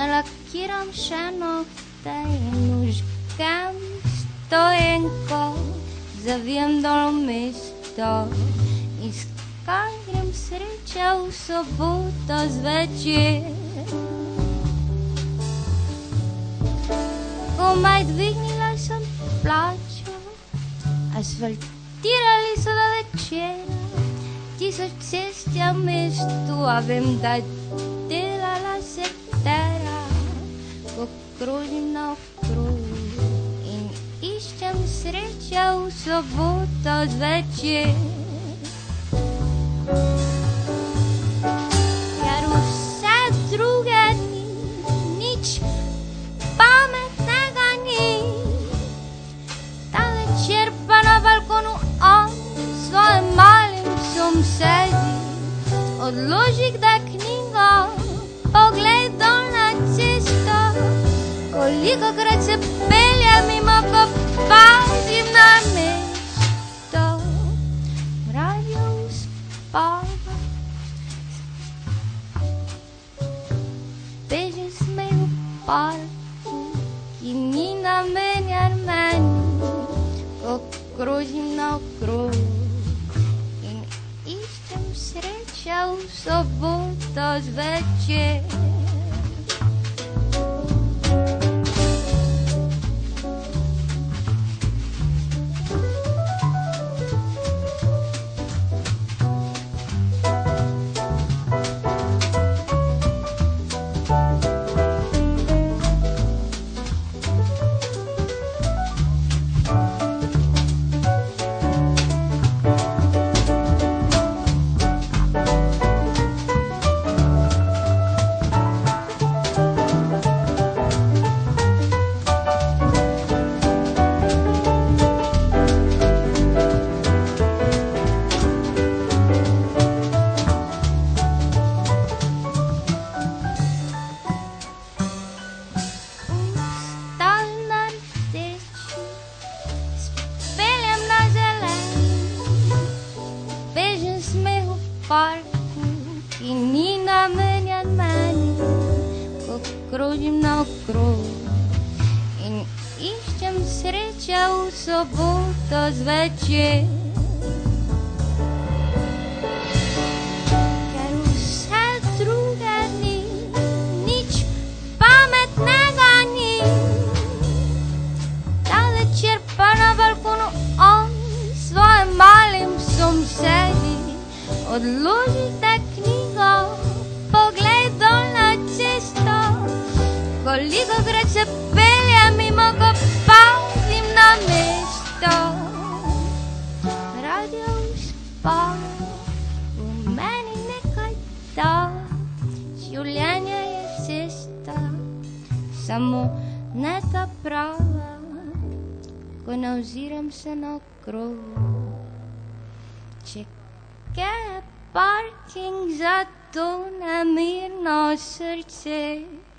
nalakiram še nohte in užgem stojenko, zavijem dol v mesto, iskam grem sreče v soboto zvečer. Komaj dvignila sem plačo, asfaltirali so do večera, 1000 cest je v mestu, a vem, da je delala sektera. Ko krožim naokrog in iščem sreče v soboto zvečer. Ker vse druge ni, nič pametnega ni. Ta večer pa na balkonu on s svojim malim psom sedi, odloži kdaj knjigo, poglej dol na cesto, kolikokrat se pelje mimo, ko pazim na mesto. Radio uspava, bežen smeh v parku, ki ni namenjen meni, ko krožim naokrog in iščem sreče v soboto zvečer. Parku, ki ni namenjen meni, ko krožim naokrog in iščem sreče v soboto zvečer. Ker vse druge ni, nič pametnega ni. Ta večer pa na balkonu on s svojim malim psom sedi, odložite knjigo, poglej dol na cesto, kolikokrat se pelje mimo, ko pazim na mesto. Radio uspava, v meni nekaj da, življenje je cesta, samo ne ta prava, ko ne oziram se naokrog. Kje je parking za to nemirno srce?